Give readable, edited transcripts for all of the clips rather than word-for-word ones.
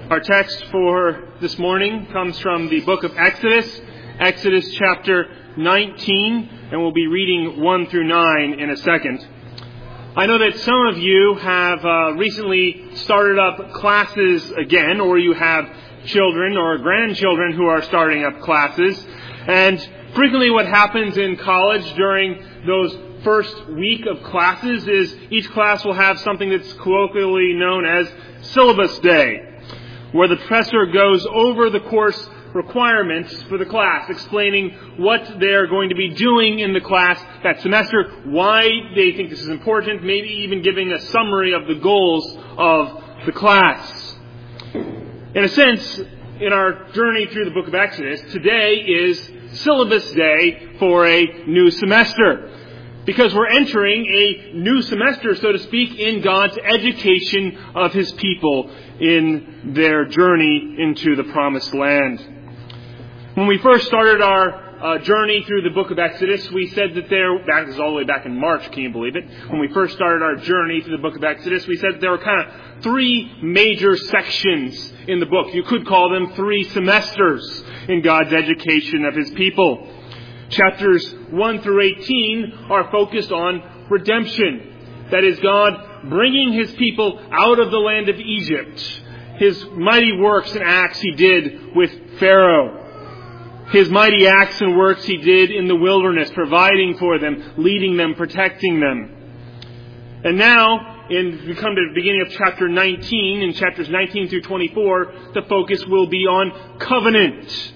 Our text for this morning comes from the book of Exodus, Exodus chapter 19, and we'll be reading 1 through 9 in a second. I know that some of you have recently started up classes again, or you have children or grandchildren who are starting up classes. And frequently what happens in college during those first week of classes is each class will have something that's colloquially known as syllabus day, where the professor goes over the course requirements for the class, explaining what they're going to be doing in the class that semester, why they think this is important, maybe even giving a summary of the goals of the class. In a sense, in our journey through the book of Exodus, today is syllabus day for a new semester, because we're entering a new semester, so to speak, in God's education of His people in their journey into the Promised Land. When we first started our journey through the book of Exodus, we said that this is all the way back in March, can you believe it? When we first started our journey through the book of Exodus, we said that there were kind of three major sections in the book. You could call them three semesters in God's education of His people. Chapters 1 through 18 are focused on redemption. That is, God bringing His people out of the land of Egypt. His mighty works and acts He did with Pharaoh. His mighty acts and works He did in the wilderness, providing for them, leading them, protecting them. And now, we come to the beginning of chapter 19, in chapters 19 through 24, the focus will be on covenant.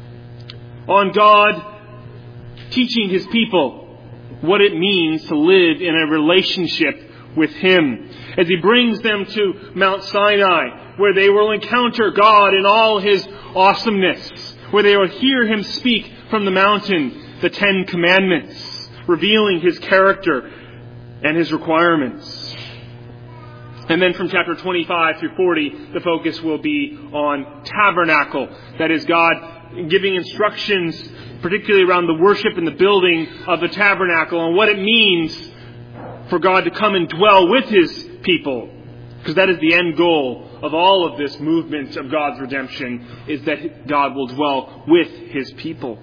On God teaching His people what it means to live in a relationship with Him, as He brings them to Mount Sinai, where they will encounter God in all His awesomeness, where they will hear Him speak from the mountain the 10 Commandments, revealing His character and His requirements. And then from chapter 25 through 40, the focus will be on tabernacle. That is, God giving instructions, particularly around the worship and the building of the tabernacle, and what it means for God to come and dwell with His people. Because that is the end goal of all of this movement of God's redemption, is that God will dwell with His people.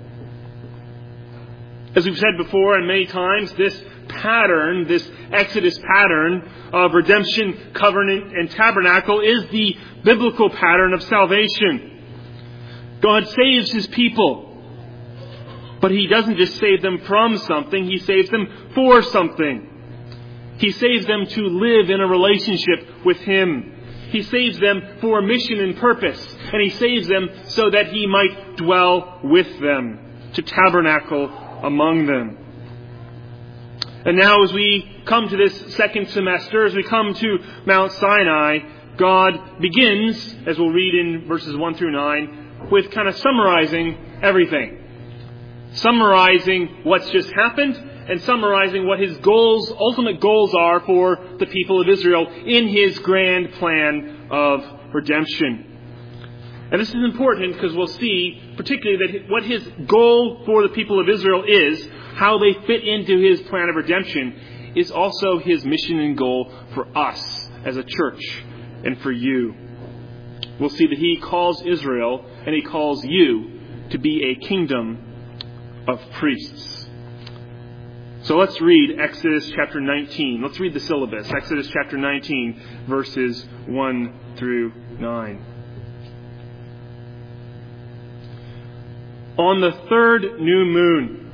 As we've said before and many times, this pattern, this Exodus pattern of redemption, covenant, and tabernacle is the biblical pattern of salvation. God saves His people. But He doesn't just save them from something, He saves them for something. He saves them to live in a relationship with Him. He saves them for a mission and purpose. And He saves them so that He might dwell with them, to tabernacle among them. And now as we come to this second semester, as we come to Mount Sinai, God begins, as we'll read in verses 1 through 9, with kind of summarizing everything. Summarizing what's just happened, and summarizing what His goals, ultimate goals are for the people of Israel in His grand plan of redemption. And this is important because we'll see particularly that what His goal for the people of Israel is, how they fit into His plan of redemption, is also His mission and goal for us as a church and for you. We'll see that He calls Israel and He calls you to be a kingdom of priests. So let's read Exodus chapter 19. Let's read the syllabus. Exodus chapter 19, verses 1 through 9. On the third new moon,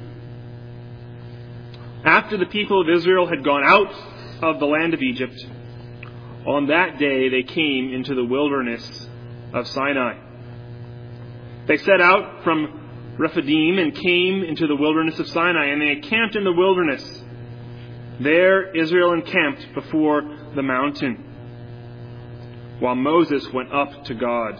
after the people of Israel had gone out of the land of Egypt, on that day they came into the wilderness of Sinai. They set out from Rephidim and came into the wilderness of Sinai, and they encamped in the wilderness. There Israel encamped before the mountain, while Moses went up to God.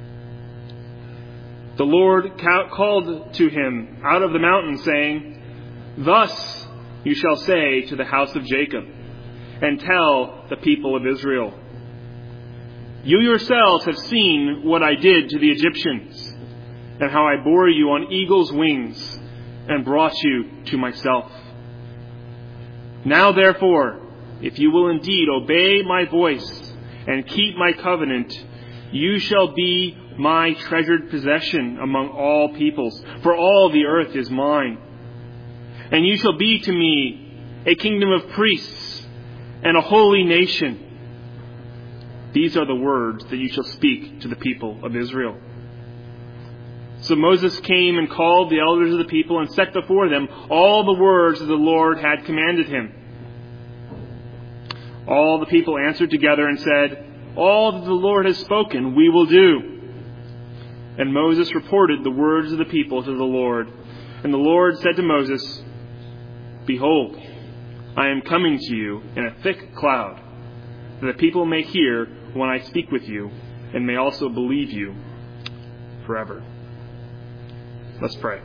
The Lord called to him out of the mountain, saying, "Thus you shall say to the house of Jacob, and tell the people of Israel, you yourselves have seen what I did to the Egyptians, and how I bore you on eagle's wings and brought you to myself. Now therefore, if you will indeed obey my voice and keep my covenant, You shall be my treasured possession among all peoples, for all the earth is mine. And you shall be to me a kingdom of priests and a holy nation. These are the words that you shall speak to the people of Israel. So Moses came and called the elders of the people and set before them all the words that the Lord had commanded him. All the people answered together and said, all that the Lord has spoken, we will do. And Moses reported the words of the people to the Lord. And the Lord said to Moses, behold, I am coming to you in a thick cloud, that the people may hear when I speak with you, and may also believe you forever. Let's pray.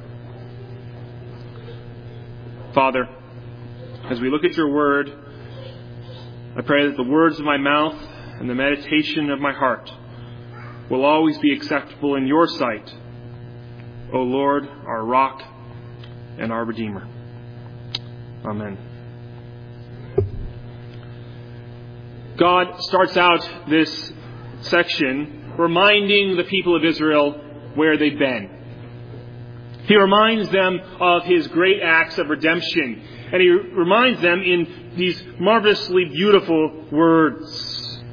Father, as we look at your word, I pray that the words of my mouth and the meditation of my heart will always be acceptable in your sight, O Lord, our rock and our Redeemer. Amen. God starts out this section reminding the people of Israel where they've been. He reminds them of his great acts of redemption, and he reminds them in these marvelously beautiful words.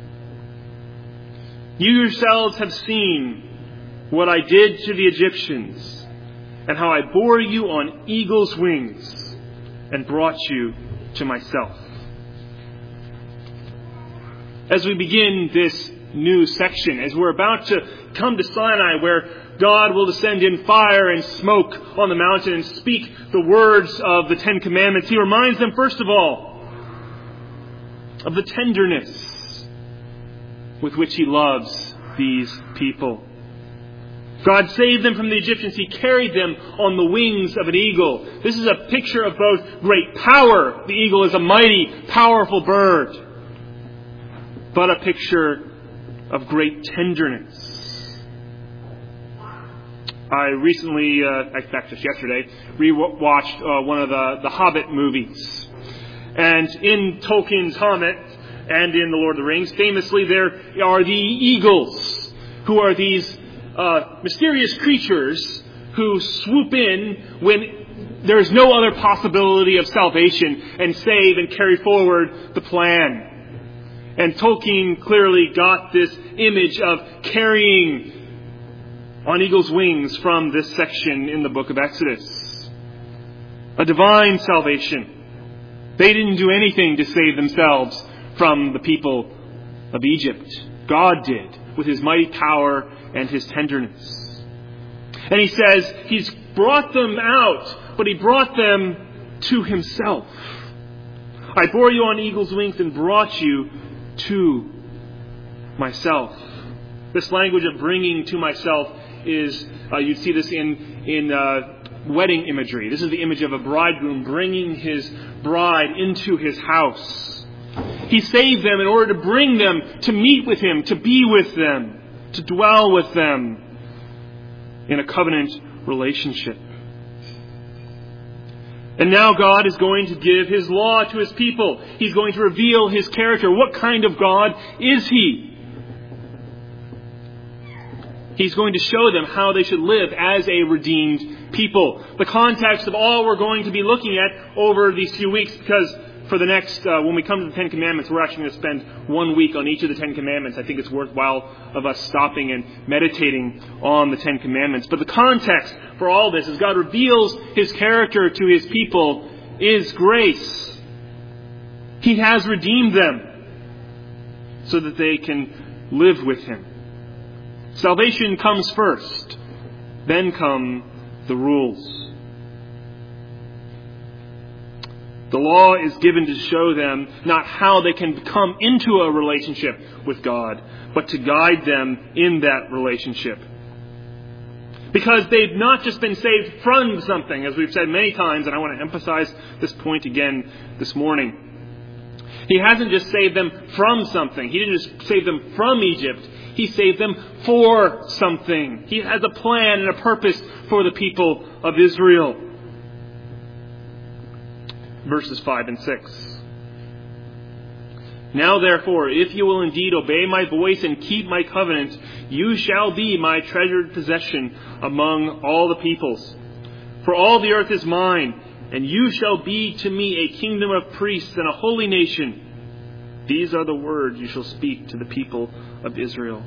You yourselves have seen what I did to the Egyptians, and how I bore you on eagle's wings and brought you to myself. As we begin this new section, as we're about to come to Sinai, where God will descend in fire and smoke on the mountain and speak the words of the Ten Commandments, he reminds them, first of all, of the tenderness with which he loves these people. God saved them from the Egyptians. He carried them on the wings of an eagle. This is a picture of both great power. The eagle is a mighty, powerful bird. But a picture of great tenderness. I recently, in fact just yesterday, rewatched one of the Hobbit movies. And in Tolkien's Hobbit and in The Lord of the Rings, famously there are the eagles, who are these mysterious creatures who swoop in when there is no other possibility of salvation and save and carry forward the plan. And Tolkien clearly got this image of carrying on eagle's wings from this section in the book of Exodus. A divine salvation. They didn't do anything to save themselves from the people of Egypt. God did, with his mighty power and his tenderness. And he says he's brought them out, but he brought them to himself. I bore you on eagle's wings and brought you to myself. This language of bringing to myself is, you'd see this in wedding imagery. This is the image of a bridegroom bringing his bride into his house. He saved them in order to bring them to meet with him, to be with them, to dwell with them in a covenant relationship. And now God is going to give his law to his people. He's going to reveal his character. What kind of God is he? He's going to show them how they should live as a redeemed people. The context of all we're going to be looking at over these few weeks, because for the next, when we come to the Ten Commandments, we're actually going to spend 1 week on each of the Ten Commandments. I think it's worthwhile of us stopping and meditating on the Ten Commandments. But the context for all this, as God reveals his character to his people, is grace. He has redeemed them so that they can live with him. Salvation comes first, then come the rules. The law is given to show them not how they can come into a relationship with God, but to guide them in that relationship. Because they've not just been saved from something, as we've said many times, and I want to emphasize this point again this morning. He hasn't just saved them from something. He didn't just save them from Egypt. He saved them for something. He has a plan and a purpose for the people of Israel. Verses 5 and 6. Now therefore, if you will indeed obey my voice and keep my covenant, you shall be my treasured possession among all the peoples. For all the earth is mine, and you shall be to me a kingdom of priests and a holy nation. These are the words you shall speak to the people of Israel.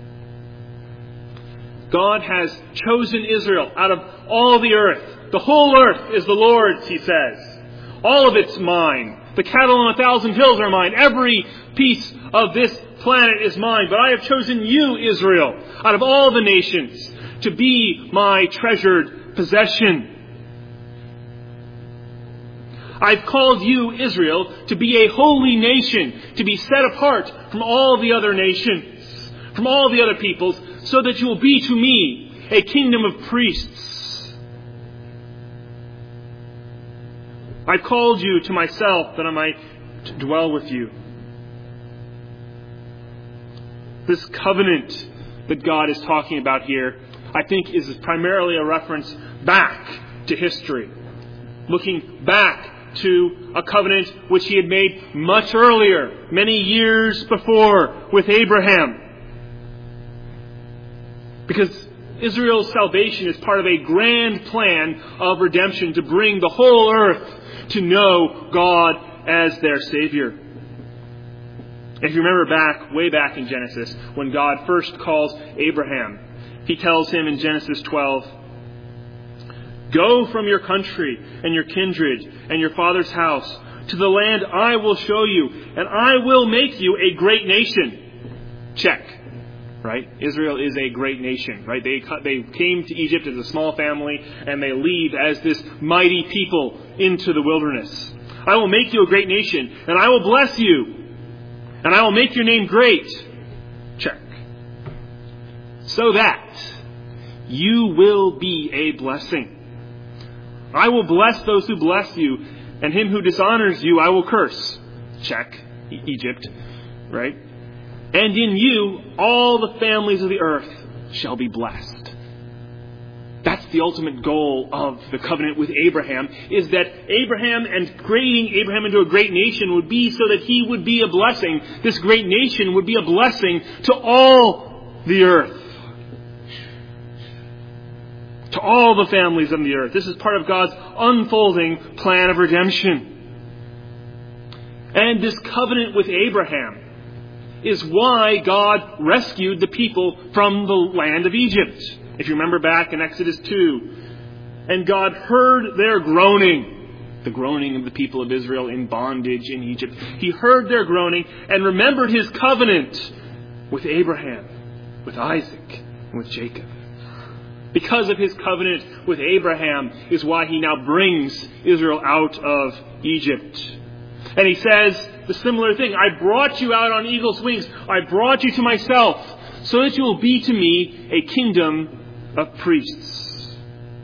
God has chosen Israel out of all the earth. The whole earth is the Lord's, he says. All of it's mine. The cattle on 1,000 hills are mine. Every piece of this planet is mine. But I have chosen you, Israel, out of all the nations, to be my treasured possession. I've called you, Israel, to be a holy nation, to be set apart from all the other nations, from all the other peoples, so that you will be to me a kingdom of priests. I've called you to myself that I might dwell with you. This covenant that God is talking about here, I think, is primarily a reference back to history. Looking back to a covenant which he had made much earlier, many years before, with Abraham. Because Israel's salvation is part of a grand plan of redemption to bring the whole earth to know God as their Savior. If you remember way back in Genesis, when God first calls Abraham, he tells him in Genesis 12, "Go from your country and your kindred and your father's house to the land I will show you, and I will make you a great nation." Check. Right? Israel is a great nation, right? They came to Egypt as a small family, and they leave as this mighty people into the wilderness. I will make you a great nation, and I will bless you, and I will make your name great. Check. So that you will be a blessing. I will bless those who bless you, and him who dishonors you I will curse. Check. Egypt, right? And in you, all the families of the earth shall be blessed. That's the ultimate goal of the covenant with Abraham, is that Abraham and creating Abraham into a great nation would be so that he would be a blessing. This great nation would be a blessing to all the earth. To all the families of the earth. This is part of God's unfolding plan of redemption. And this covenant with Abraham is why God rescued the people from the land of Egypt. If you remember back in Exodus 2, and God heard their groaning, the groaning of the people of Israel in bondage in Egypt. He heard their groaning and remembered his covenant with Abraham, with Isaac, and with Jacob. Because of his covenant with Abraham is why he now brings Israel out of Egypt. And he says the similar thing. I brought you out on eagle's wings. I brought you to myself so that you will be to me a kingdom of priests.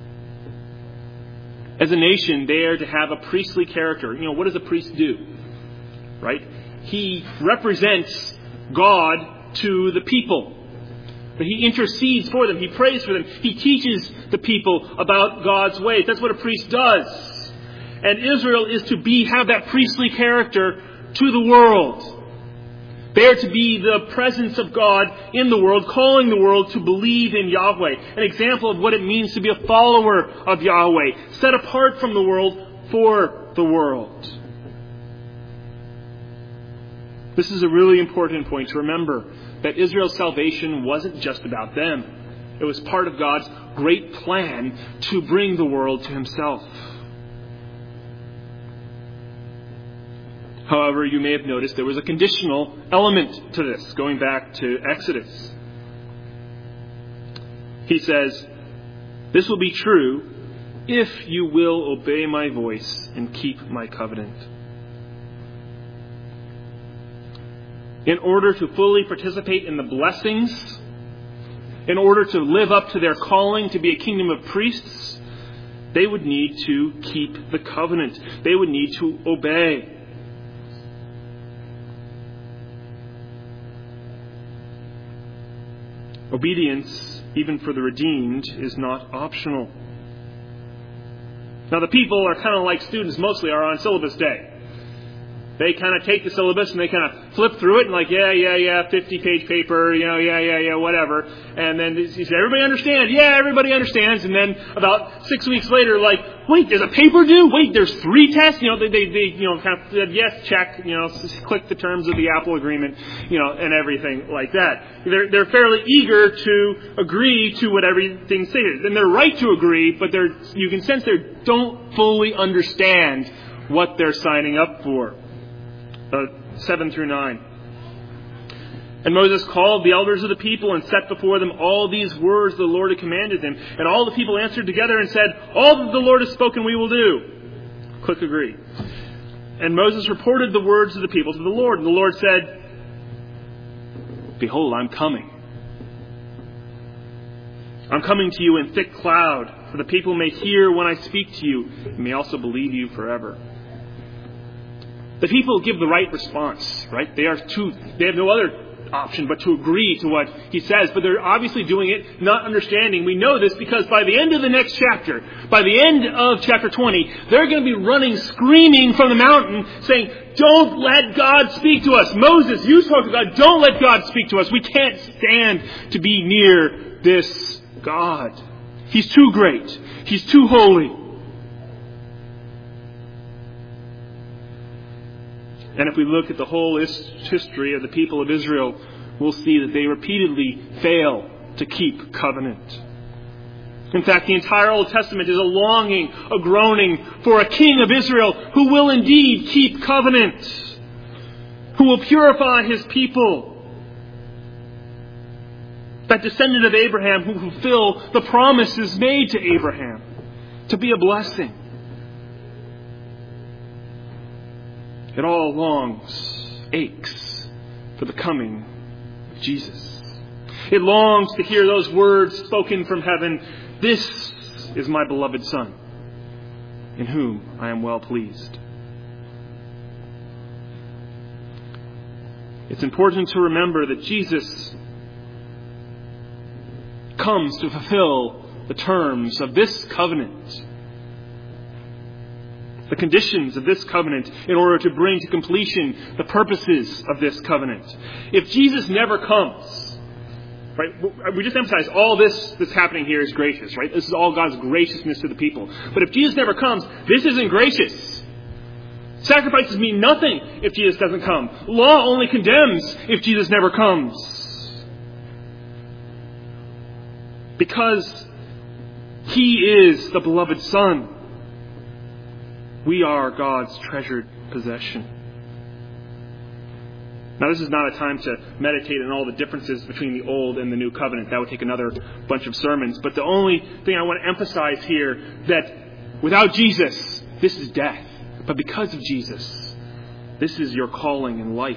As a nation, they are to have a priestly character. You know, what does a priest do? Right? He represents God to the people. But he intercedes for them. He prays for them. He teaches the people about God's ways. That's what a priest does. And Israel is to have that priestly character to the world. They are to be the presence of God in the world, calling the world to believe in Yahweh. An example of what it means to be a follower of Yahweh, set apart from the world for the world. This is a really important point to remember, that Israel's salvation wasn't just about them. It was part of God's great plan to bring the world to himself. However, you may have noticed there was a conditional element to this, going back to Exodus. He says, "This will be true if you will obey my voice and keep my covenant." In order to fully participate in the blessings, in order to live up to their calling to be a kingdom of priests, they would need to keep the covenant. They would need to obey. Obedience, even for the redeemed, is not optional. Now, the people are kind of like students mostly are on syllabus day. They kind of take the syllabus and they kind of flip through it and like, yeah, 50-page paper, whatever. And then he said, everybody understand? Yeah, everybody understands. And then about 6 weeks later, like, wait, there's a paper due? Wait, there's 3 tests? They kind of said, yes, check, click the terms of the Apple agreement, and everything like that. They're fairly eager to agree to what everything says. And they're right to agree, but you can sense they don't fully understand what they're signing up for. 7 through 9. And Moses called the elders of the people and set before them all these words the Lord had commanded them. And all the people answered together and said, all that the Lord has spoken we will do. Click agree. And Moses reported the words of the people to the Lord. And the Lord said, behold, I'm coming. I'm coming to you in thick cloud, for the people may hear when I speak to you, and may also believe you forever. The people give the right response, right? They have no other option but to agree to what he says, but they're obviously doing it not understanding. We know this because by the end of the next chapter, by the end of chapter 20, they're going to be running, screaming from the mountain, saying, don't let God speak to us. Moses, you spoke to God. Don't let God speak to us. We can't stand to be near this God. He's too great. He's too holy. And if we look at the whole history of the people of Israel, we'll see that they repeatedly fail to keep covenant. In fact, the entire Old Testament is a longing, a groaning for a king of Israel who will indeed keep covenant, who will purify his people, that descendant of Abraham who will fulfill the promises made to Abraham to be a blessing. It all longs, aches for the coming of Jesus. It longs to hear those words spoken from heaven. This is my beloved Son, in whom I am well pleased. It's important to remember that Jesus comes to fulfill the terms of this covenant, the conditions of this covenant, in order to bring to completion the purposes of this covenant. If Jesus never comes, right, we just emphasize all this that's happening here is gracious, right? This is all God's graciousness to the people. But if Jesus never comes, this isn't gracious. Sacrifices mean nothing if Jesus doesn't come. Law only condemns if Jesus never comes. Because He is the beloved Son. We are God's treasured possession. Now, this is not a time to meditate on all the differences between the Old and the New Covenant. That would take another bunch of sermons. But the only thing I want to emphasize here, that without Jesus, this is death. But because of Jesus, this is your calling in life.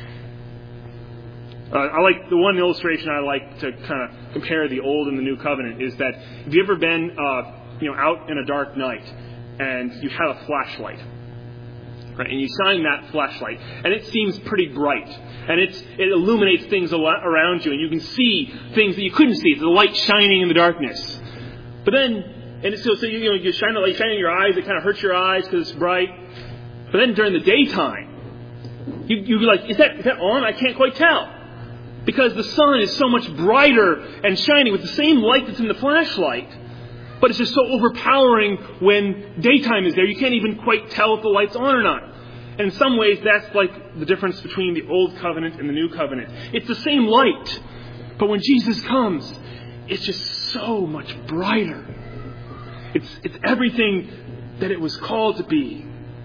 I like the one illustration I like to kind of compare the Old and the New Covenant is that have you ever been out in a dark night and you have a flashlight, right? And you shine that flashlight, and it seems pretty bright, and it illuminates things around you, and you can see things that you couldn't see. It's the light shining in the darkness. But then, and so you shine the light shining in your eyes. It kind of hurts your eyes because it's bright. But then during the daytime, you're like, is that on? I can't quite tell. Because the sun is so much brighter and shining with the same light that's in the flashlight. But it's just so overpowering when daytime is there. You can't even quite tell if the light's on or not. And in some ways, that's like the difference between the Old Covenant and the New Covenant. It's the same light. But when Jesus comes, it's just so much brighter. It's everything that it was called to be.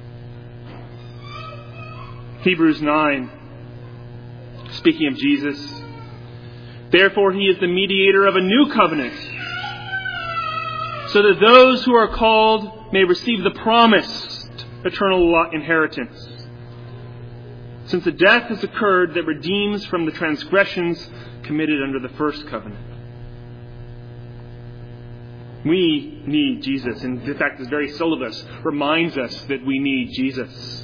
Hebrews 9, speaking of Jesus, therefore He is the mediator of a new covenant, so that those who are called may receive the promised eternal inheritance. Since a death has occurred that redeems from the transgressions committed under the first covenant. We need Jesus. And in fact, this very syllabus reminds us that we need Jesus.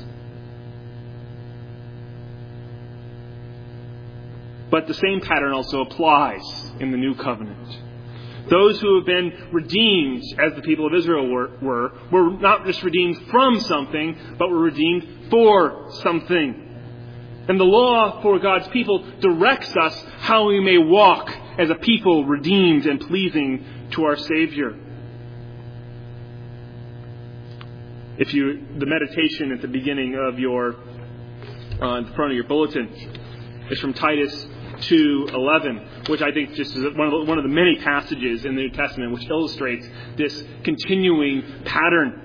But the same pattern also applies in the New Covenant. Those who have been redeemed, as the people of Israel were not just redeemed from something, but were redeemed for something. And the law for God's people directs us how we may walk as a people redeemed and pleasing to our Savior. The meditation at the beginning of in front of your bulletin is from Titus 2:11, which I think just is one of the many passages in the New Testament which illustrates this continuing pattern.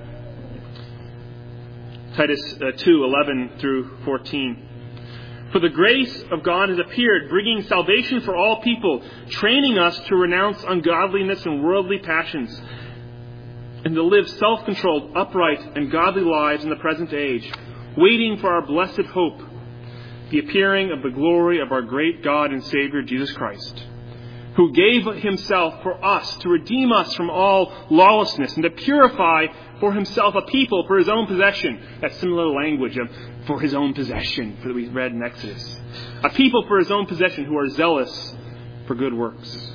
Titus 2:11 through 14. For the grace of God has appeared, bringing salvation for all people, training us to renounce ungodliness and worldly passions, and to live self-controlled, upright, and godly lives in the present age, waiting for our blessed hope, the appearing of the glory of our great God and Savior, Jesus Christ, who gave himself for us to redeem us from all lawlessness and to purify for himself a people for his own possession. That similar language of for his own possession that we read in Exodus. A people for his own possession who are zealous for good works.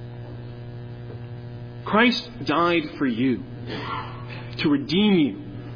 Christ died for you, to redeem you.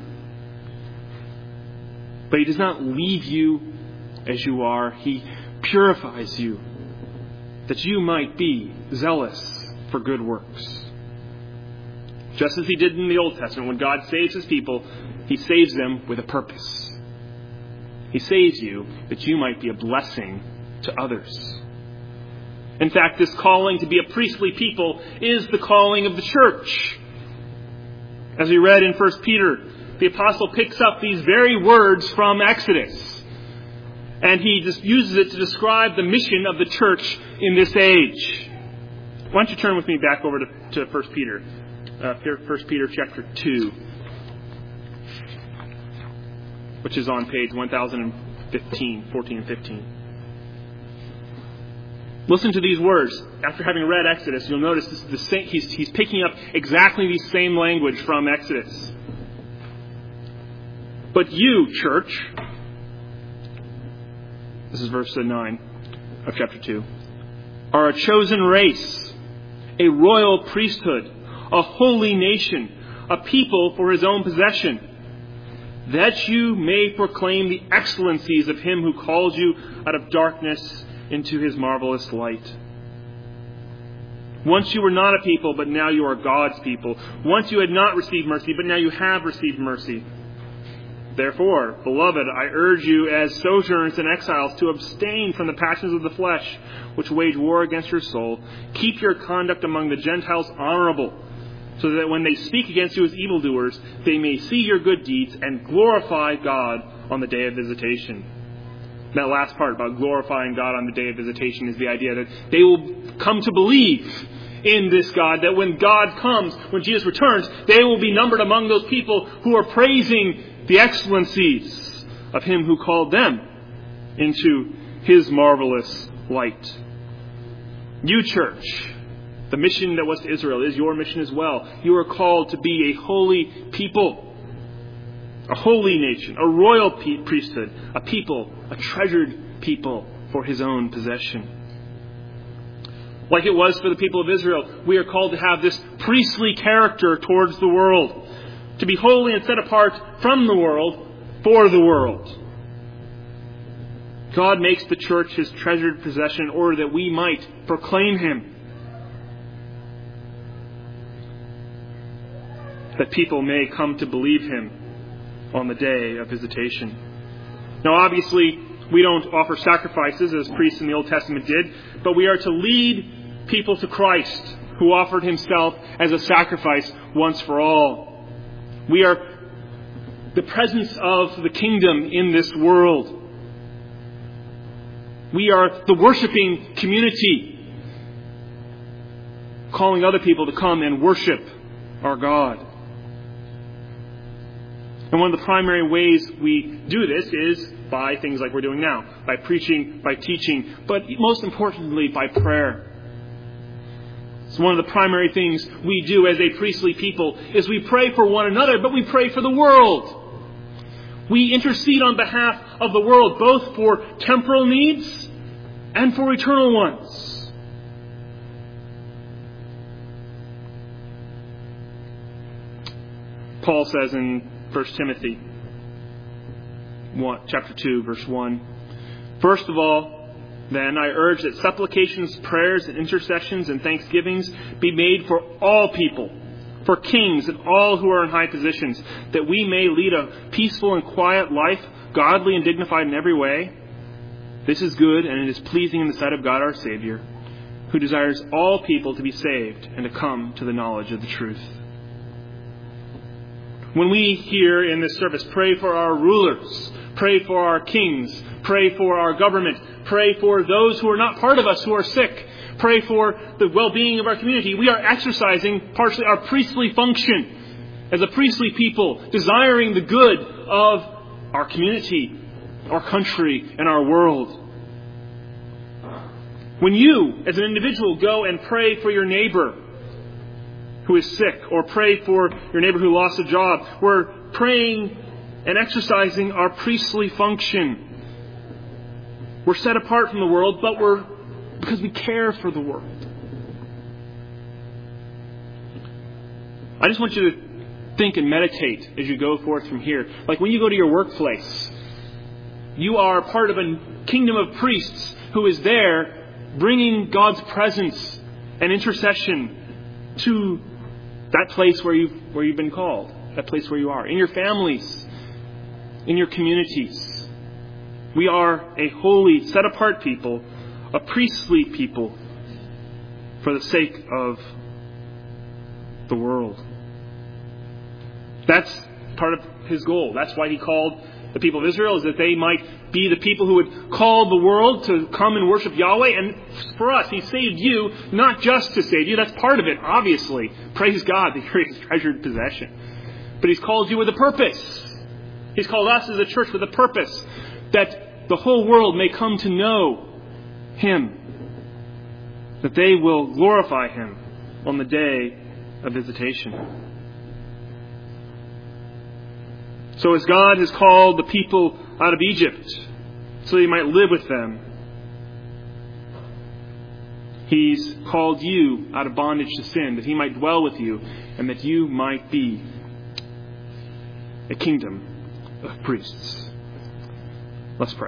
But he does not leave you as you are. He purifies you, that you might be zealous for good works. Just as he did in the Old Testament, when God saves his people, he saves them with a purpose. He saves you that you might be a blessing to others. In fact, this calling to be a priestly people is the calling of the church. As we read in 1 Peter, the apostle picks up these very words from Exodus, and he just uses it to describe the mission of the church in this age. Why don't you turn with me back over to 1 Peter. 1 Peter chapter 2, which is on page 1015, 14 and 15. Listen to these words. After having read Exodus, you'll notice this is the same, he's picking up exactly the same language from Exodus. But you, church, this is verse 9 of chapter 2, are a chosen race, a royal priesthood, a holy nation, a people for his own possession, that you may proclaim the excellencies of him who called you out of darkness into his marvelous light. Once you were not a people, but now you are God's people. Once you had not received mercy, but now you have received mercy. Therefore, beloved, I urge you as sojourners and exiles to abstain from the passions of the flesh, which wage war against your soul. Keep your conduct among the Gentiles honorable, so that when they speak against you as evildoers, they may see your good deeds and glorify God on the day of visitation. That last part about glorifying God on the day of visitation is the idea that they will come to believe in this God, that when God comes, when Jesus returns, they will be numbered among those people who are praising the excellencies of him who called them into his marvelous light. You, church, the mission that was to Israel is your mission as well. You are called to be a holy people, a holy nation, a royal priesthood, a people, a treasured people for his own possession. Like it was for the people of Israel, we are called to have this priestly character towards the world, to be holy and set apart from the world for the world. God makes the church his treasured possession in order that we might proclaim him, that people may come to believe him on the day of visitation. Now, obviously, we don't offer sacrifices as priests in the Old Testament did, but we are to lead people to Christ, who offered himself as a sacrifice once for all. We are the presence of the kingdom in this world. We are the worshiping community, calling other people to come and worship our God. And one of the primary ways we do this is by things like we're doing now, by preaching, by teaching, but most importantly, by prayer. So one of the primary things we do as a priestly people is we pray for one another, but we pray for the world. We intercede on behalf of the world, both for temporal needs and for eternal ones. Paul says in 1 Timothy chapter 2, verse 1, "First of all, then, I urge that supplications, prayers, and intercessions and thanksgivings be made for all people, for kings and all who are in high positions, that we may lead a peaceful and quiet life, godly and dignified in every way. This is good, and it is pleasing in the sight of God our Savior, who desires all people to be saved and to come to the knowledge of the truth." When we here in this service pray for our rulers, pray for our kings, pray for our government, pray for those who are not part of us who are sick, pray for the well-being of our community, we are exercising partially our priestly function as a priestly people, desiring the good of our community, our country, and our world. When you, as an individual, go and pray for your neighbor who is sick, or pray for your neighbor who lost a job, we're praying and exercising our priestly function. We're set apart from the world, but because we care for the world. I just want you to think and meditate as you go forth from here. Like when you go to your workplace, you are part of a kingdom of priests who is there bringing God's presence and intercession to that place where you've been called, that place where you are, in your families, in your communities. We are a holy, set-apart people, a priestly people for the sake of the world. That's part of His goal. That's why He called the people of Israel, is that they might be the people who would call the world to come and worship Yahweh. And for us, He saved you, not just to save you. That's part of it, obviously. Praise God that you're His treasured possession. But He's called you with a purpose. He's called us as a church with a purpose, that the whole world may come to know Him, that they will glorify Him on the day of visitation. So as God has called the people out of Egypt so He might live with them, He's called you out of bondage to sin, that He might dwell with you, and that you might be a kingdom of priests. Let's pray.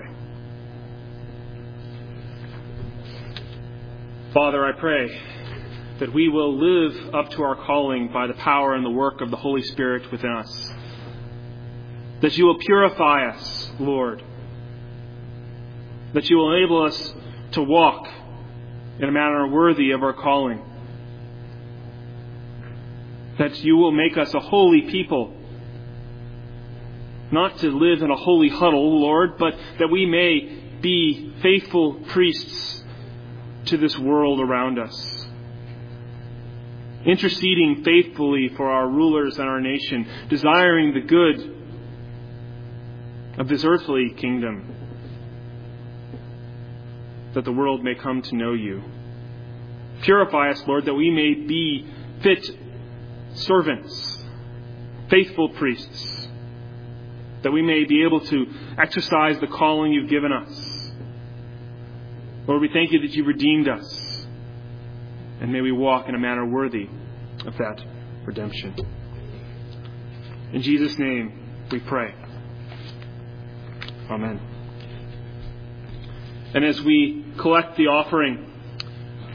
Father, I pray that we will live up to our calling by the power and the work of the Holy Spirit within us. That you will purify us, Lord. That you will enable us to walk in a manner worthy of our calling. That you will make us a holy people. Not to live in a holy huddle, Lord, but that we may be faithful priests to this world around us. Interceding faithfully for our rulers and our nation, desiring the good of this earthly kingdom, that the world may come to know you. Purify us, Lord, that we may be fit servants, faithful priests, that we may be able to exercise the calling you've given us. Lord, we thank you that you've redeemed us, and may we walk in a manner worthy of that redemption. In Jesus' name we pray. Amen. And as we collect the offering